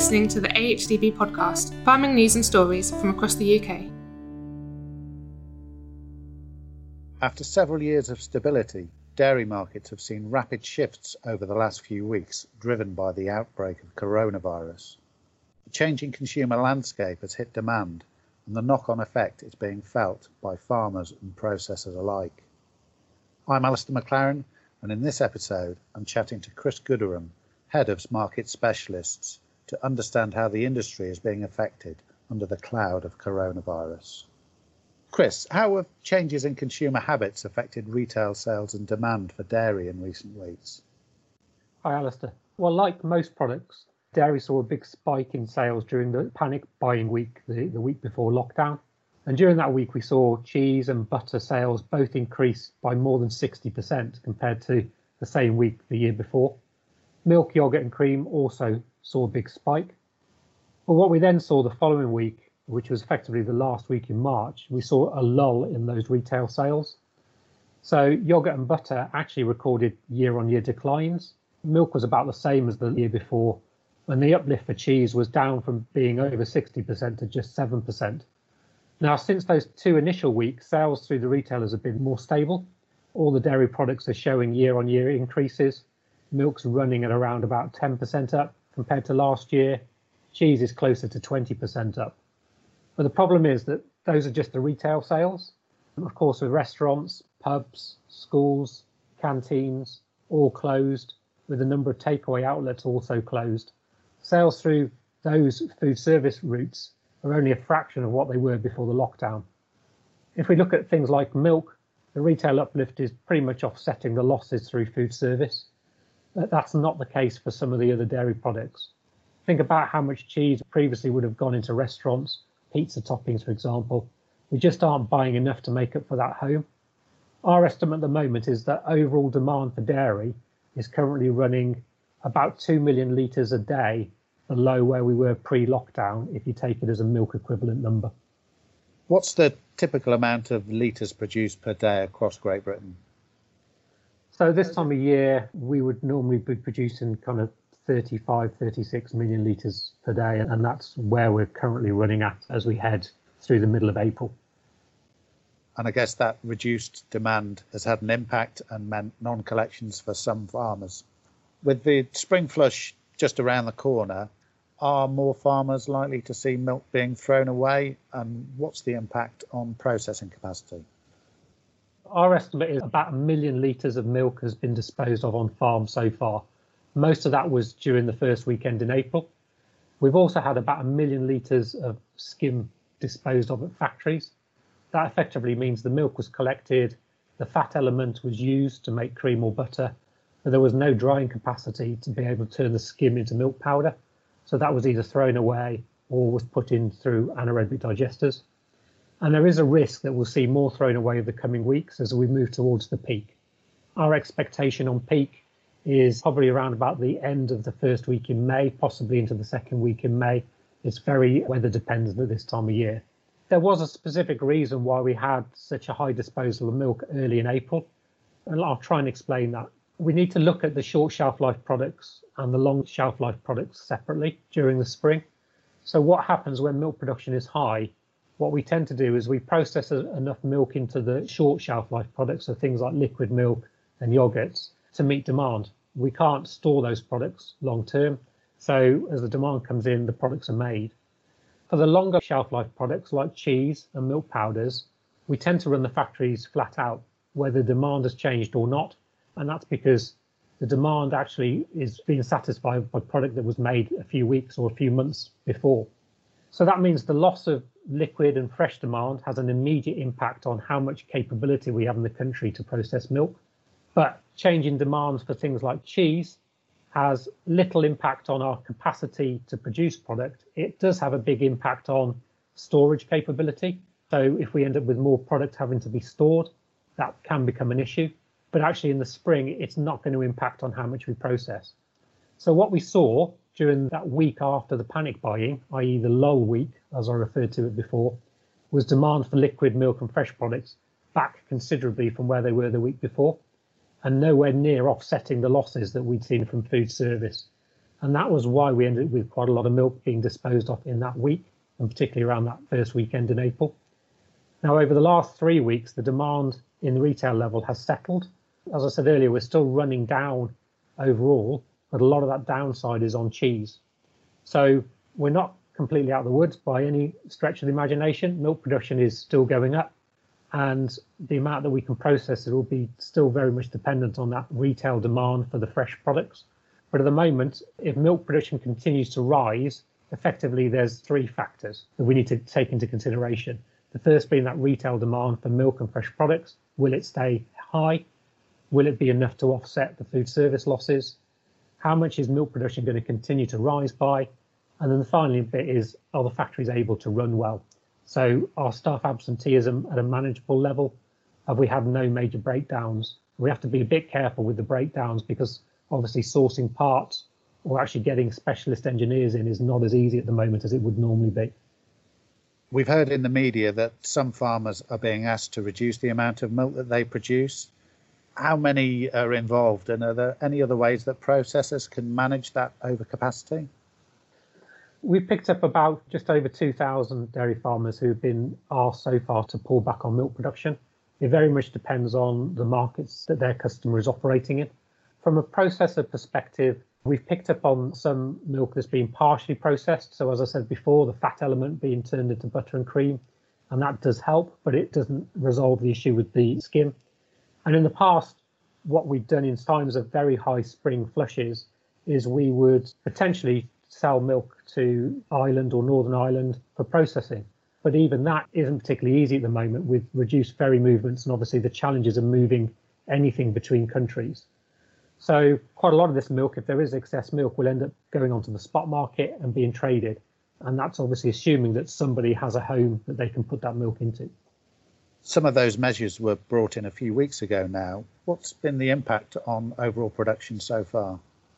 listening to the AHDB podcast, farming news and stories from across the UK. After several years of stability, dairy markets have seen rapid shifts over the last few weeks, driven by the outbreak of coronavirus. The changing consumer landscape has hit demand, and the knock-on effect is being felt by farmers and processors alike. I'm Alistair McLaren, and in this episode I'm chatting to Chris Gooderham, Head of Market Specialists, to understand how the industry is being affected under the cloud of coronavirus. Chris, how have changes in consumer habits affected retail sales and demand for dairy in recent weeks? Hi, Alistair. Well, like most products, dairy saw a big spike in sales during the panic buying week, the week before lockdown. And during that week, we saw cheese and butter sales both increase by more than 60% compared to the same week the year before. Milk, yogurt and cream also saw a big spike. But what we then saw the following week, which was effectively the last week in March, we saw a lull in those retail sales. So yogurt and butter actually recorded year-on-year declines. Milk was about the same as the year before, and the uplift for cheese was down from being over 60% to just 7%. Now, since those two initial weeks, sales through the retailers have been more stable. All the dairy products are showing year-on-year increases. Milk's running at around about 10% up compared to last year. Cheese is closer to 20% up. But the problem is that those are just the retail sales. Of course, with restaurants, pubs, schools, canteens, all closed, with a number of takeaway outlets also closed. Sales through those food service routes are only a fraction of what they were before the lockdown. If we look at things like milk, the retail uplift is pretty much offsetting the losses through food service. But that's not the case for some of the other dairy products. Think about how much cheese previously would have gone into restaurants, pizza toppings, for example. We just aren't buying enough to make up for that home. Our estimate at the moment is that overall demand for dairy is currently running about 2 million litres a day below where we were pre-lockdown, if you take it as a milk equivalent number. What's the typical amount of litres produced per day across Great Britain? So this time of year, we would normally be producing kind of 35, 36 million litres per day, and that's where we're currently running at as we head through the middle of April. And I guess that reduced demand has had an impact and meant non-collections for some farmers. With the spring flush just around the corner, are more farmers likely to see milk being thrown away? And what's the impact on processing capacity? Our estimate is about 1 million litres of milk has been disposed of on farm so far. Most of that was during the first weekend in April. We've also had about 1 million litres of skim disposed of at factories. That effectively means the milk was collected, the fat element was used to make cream or butter, but there was no drying capacity to be able to turn the skim into milk powder. So that was either thrown away or was put in through anaerobic digesters. And there is a risk that we'll see more thrown away in the coming weeks as we move towards the peak. Our expectation on peak is probably around about the end of the first week in May, possibly into the second week in May. It's very weather dependent at this time of year. There was a specific reason why we had such a high disposal of milk early in April, and I'll try and explain that. We need to look at the short shelf life products and the long shelf life products separately during the spring. So what happens when milk production is high? What we tend to do is we process enough milk into the short shelf life products, so things like liquid milk and yogurts, to meet demand. We can't store those products long term. So as the demand comes in, the products are made. For the longer shelf life products like cheese and milk powders, we tend to run the factories flat out, whether demand has changed or not. And that's because the demand actually is being satisfied by product that was made a few weeks or a few months before. So that means the loss of liquid and fresh demand has an immediate impact on how much capability we have in the country to process milk. But changing demands for things like cheese has little impact on our capacity to produce product. It does have a big impact on storage capability. So if we end up with more product having to be stored, that can become an issue. But actually in the spring, it's not going to impact on how much we process. So what we saw during that week after the panic buying, i.e. the lull week, as I referred to it before, was demand for liquid milk and fresh products back considerably from where they were the week before, and nowhere near offsetting the losses that we'd seen from food service. And that was why we ended with quite a lot of milk being disposed of in that week, and particularly around that first weekend in April. Now, over the last 3 weeks, the demand in the retail level has settled. As I said earlier, we're still running down overall, but a lot of that downside is on cheese. So we're not completely out of the woods by any stretch of the imagination. Milk production is still going up, and the amount that we can process it will be still very much dependent on that retail demand for the fresh products. But at the moment, if milk production continues to rise, effectively there's 3 factors that we need to take into consideration. The first being that retail demand for milk and fresh products. Will it stay high? Will it be enough to offset the food service losses? How much is milk production going to continue to rise by? And then the final bit is, are the factories able to run well? So are staff absenteeism at a manageable level? Have we had no major breakdowns? We have to be a bit careful with the breakdowns because obviously sourcing parts or actually getting specialist engineers in is not as easy at the moment as it would normally be. We've heard in the media that some farmers are being asked to reduce the amount of milk that they produce. How many are involved, and are there any other ways that processors can manage that overcapacity? We've picked up about just over 2,000 dairy farmers who've been asked so far to pull back on milk production. It very much depends on the markets that their customer is operating in. From a processor perspective, we've picked up on some milk that's been partially processed. So as I said before, the fat element being turned into butter and cream, and that does help, but it doesn't resolve the issue with the skim. And in the past, what we've done in times of very high spring flushes is we would potentially sell milk to Ireland or Northern Ireland for processing. But even that isn't particularly easy at the moment with reduced ferry movements and obviously the challenges of moving anything between countries. So quite a lot of this milk, if there is excess milk, will end up going onto the spot market and being traded. And that's obviously assuming that somebody has a home that they can put that milk into. Some of those measures were brought in a few weeks ago now. What's been the impact on overall production so far?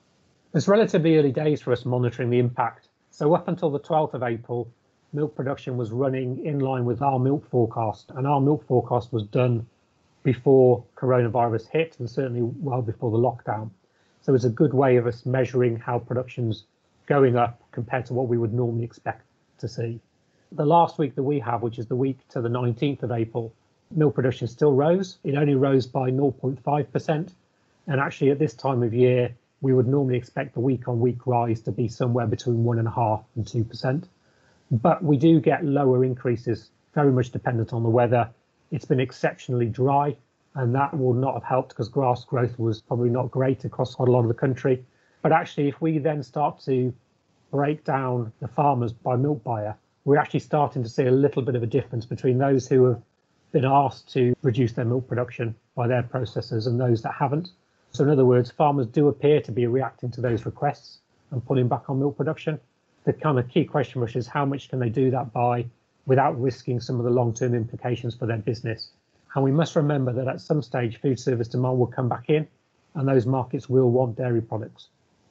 It's relatively early days for us monitoring the impact. So up until the 12th of April, milk production was running in line with our milk forecast. And our milk forecast was done before coronavirus hit and certainly well before the lockdown. So it's a good way of us measuring how production's going up compared to what we would normally expect to see. The last week that we have, which is the week to the 19th of April, milk production still rose. It only rose by 0.5%. And actually at this time of year, we would normally expect the week-on-week rise to be somewhere between 1.5% and 2%. But we do get lower increases, very much dependent on the weather. It's been exceptionally dry, and that will not have helped because grass growth was probably not great across quite a lot of the country. But actually, if we then start to break down the farmers by milk buyer, we're actually starting to see a little bit of a difference between those who have been asked to reduce their milk production by their processors and those that haven't. So in other words, farmers do appear to be reacting to those requests and pulling back on milk production. The kind of key question which is how much can they do that by without risking some of the long-term implications for their business. And we must remember that at some stage food service demand will come back in and those markets will want dairy products.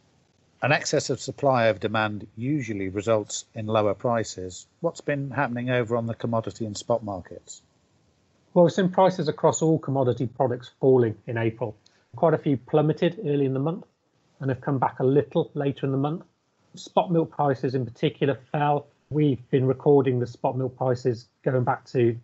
An excess of supply of demand usually results in lower prices. What's been happening over on the commodity and spot markets? Well, we've seen prices across all commodity products falling in April. Quite a few plummeted early in the month and have come back a little later in the month. Spot milk prices in particular fell. We've been recording the spot milk prices going back to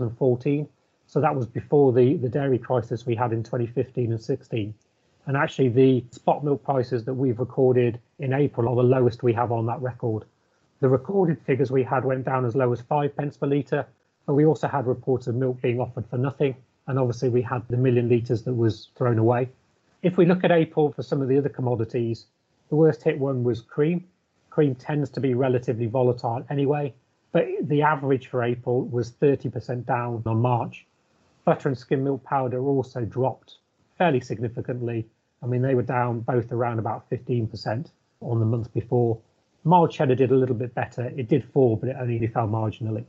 2014. So that was before the dairy crisis we had in 2015 and 16. And actually the spot milk prices that we've recorded in April are the lowest we have on that record. The recorded figures we had went down as low as 5p per litre, but we also had reports of milk being offered for nothing. And obviously we had the 1 million litres that was thrown away. If we look at April for some of the other commodities, the worst hit one was cream. Cream tends to be relatively volatile anyway, but the average for April was 30% down on March. Butter and skim milk powder also dropped fairly significantly. I mean, they were down both around about 15% on the month before. Mild cheddar did a little bit better. It did fall, but it only fell marginally.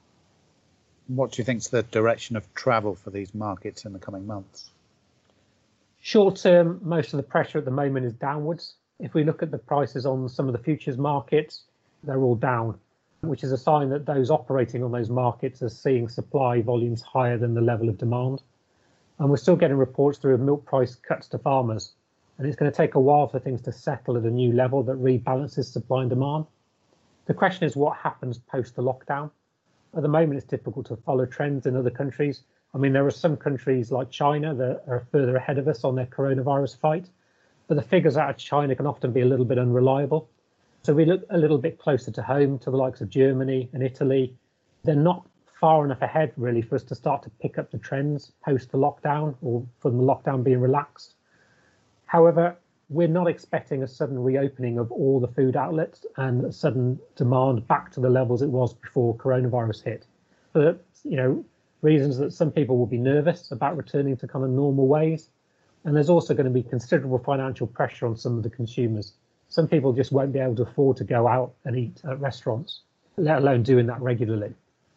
What do you think is the direction of travel for these markets in the coming months? Short term, most of the pressure at the moment is downwards. If we look at the prices on some of the futures markets, they're all down, which is a sign that those operating on those markets are seeing supply volumes higher than the level of demand. And we're still getting reports through of milk price cuts to farmers. and it's going to take a while for things to settle at a new level that rebalances supply and demand. The question is what happens post the lockdown. At the moment, it's difficult to follow trends in other countries. I mean, there are some countries like China that are further ahead of us on their coronavirus fight, but the figures out of China can often be a little bit unreliable. So we look a little bit closer to home, to the likes of Germany and Italy. They're not far enough ahead, really, for us to start to pick up the trends post the lockdown or from the lockdown being relaxed. However, we're not expecting a sudden reopening of all the food outlets and a sudden demand back to the levels it was before coronavirus hit. For reasons that some people will be nervous about returning to kind of normal ways. And there's also going to be considerable financial pressure on some of the consumers. Some people just won't be able to afford to go out and eat at restaurants, let alone doing that regularly.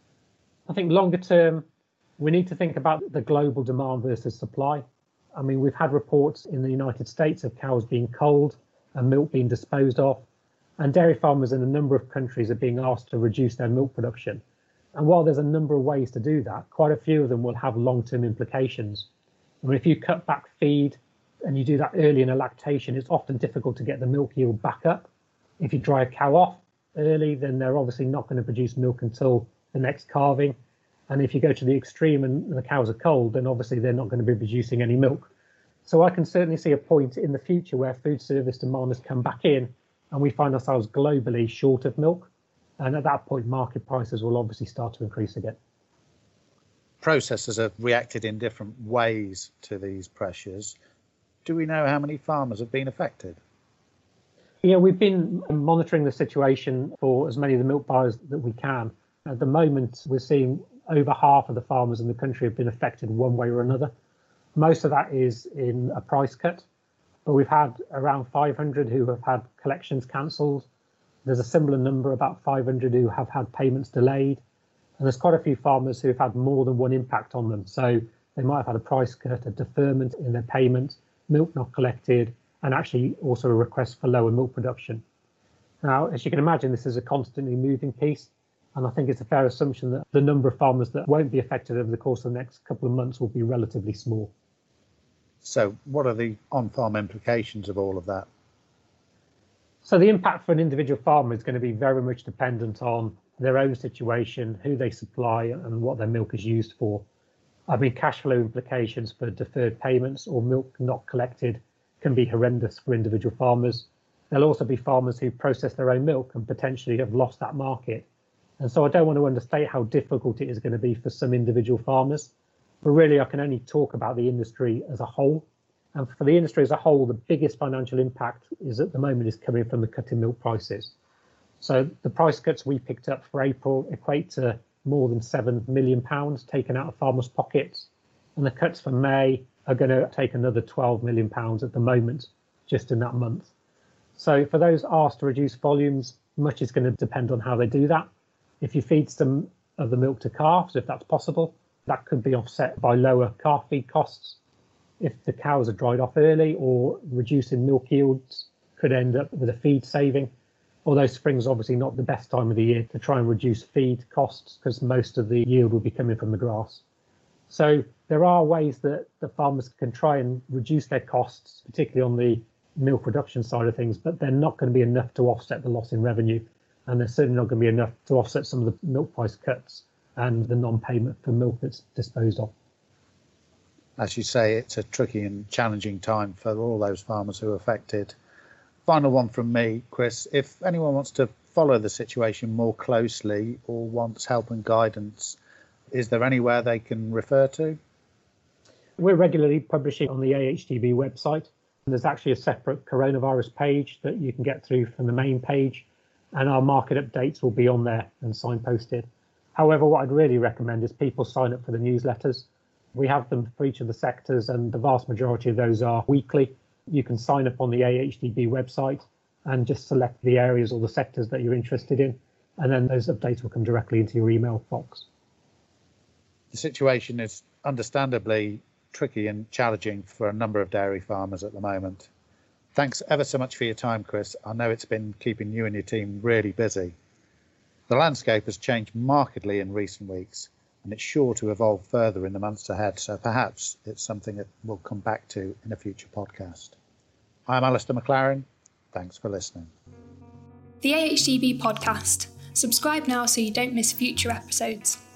I think longer term, we need to think about the global demand versus supply. I mean, we've had reports in the United States of cows being culled and milk being disposed of, and dairy farmers in a number of countries are being asked to reduce their milk production. And while there's a number of ways to do that, quite a few of them will have long-term implications. I mean, if you cut back feed and you do that early in a lactation, it's often difficult to get the milk yield back up. If you dry a cow off early, then they're obviously not going to produce milk until the next calving. And if you go to the extreme and the cows are cold, then obviously they're not going to be producing any milk. So I can certainly see a point in the future where food service demand has come back in and we find ourselves globally short of milk. And at that point, market prices will obviously start to increase again. Processors have reacted in different ways to these pressures. Do we know how many farmers have been affected? Yeah, we've been monitoring the situation for as many of the milk buyers that we can. At the moment, we're seeing over half of the farmers in the country have been affected one way or another. Most of that is in a price cut, but we've had around 500 who have had collections cancelled. There's a similar number, about 500 who have had payments delayed. And there's quite a few farmers who have had more than one impact on them. So they might have had a price cut, a deferment in their payment, milk not collected, and actually also a request for lower milk production. Now, as you can imagine, this is a constantly moving piece. And I think it's a fair assumption that the number of farmers that won't be affected over the course of the next couple of months will be relatively small. So what are the on-farm implications of all of that? So the impact for an individual farmer is going to be very much dependent on their own situation, who they supply and what their milk is used for. I mean, cash flow implications for deferred payments or milk not collected can be horrendous for individual farmers. There'll also be farmers who process their own milk and potentially have lost that market. And so I don't want to understate how difficult it is going to be for some individual farmers. But really, I can only talk about the industry as a whole. And for the industry as a whole, the biggest financial impact is at the moment is coming from the cut in milk prices. So the price cuts we picked up for April equate to more than £7 million taken out of farmers' pockets. And the cuts for May are going to take another £12 million at the moment, just in that month. So for those asked to reduce volumes, much is going to depend on how they do that. If you feed some of the milk to calves, if that's possible, that could be offset by lower calf feed costs. If the cows are dried off early or reducing milk yields, could end up with a feed saving. Although spring's obviously not the best time of the year to try and reduce feed costs because most of the yield will be coming from the grass. So there are ways that the farmers can try and reduce their costs, particularly on the milk production side of things, but they're not going to be enough to offset the loss in revenue. And they're certainly not going to be enough to offset some of the milk price cuts and the non-payment for milk that's disposed of. As you say, it's a tricky and challenging time for all those farmers who are affected. Final one from me, Chris. If anyone wants to follow the situation more closely or wants help and guidance, is there anywhere they can refer to? We're regularly publishing on the AHDB website. And there's actually a separate coronavirus page that you can get through from the main page. And our market updates will be on there and signposted. However, what I'd really recommend is people sign up for the newsletters. We have them for each of the sectors, and the vast majority of those are weekly. You can sign up on the AHDB website and just select the areas or the sectors that you're interested in, and then those updates will come directly into your email box. The situation is understandably tricky and challenging for a number of dairy farmers at the moment. Thanks ever so much for your time, Chris. I know it's been keeping you and your team really busy. The landscape has changed markedly in recent weeks, and it's sure to evolve further in the months ahead, so perhaps it's something that we'll come back to in a future podcast. I'm Alistair McLaren. Thanks for listening. The AHDB podcast. Subscribe now so you don't miss future episodes.